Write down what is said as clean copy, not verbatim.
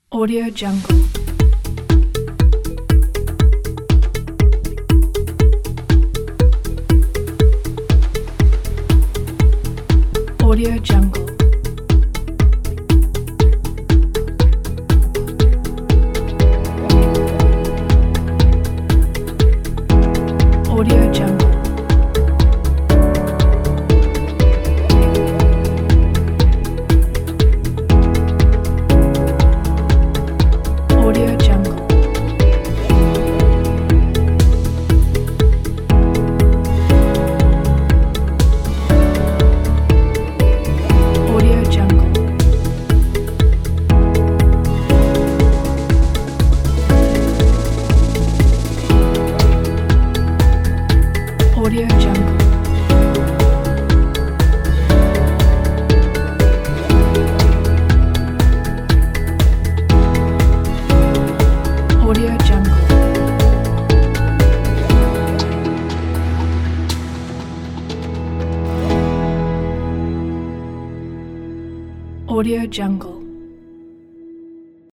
Audio Jungle. Audio Jungle. Audio Jungle. Audio Jungle. Audio Jungle. Audio Jungle. Audio Jungle. Audio Jungle.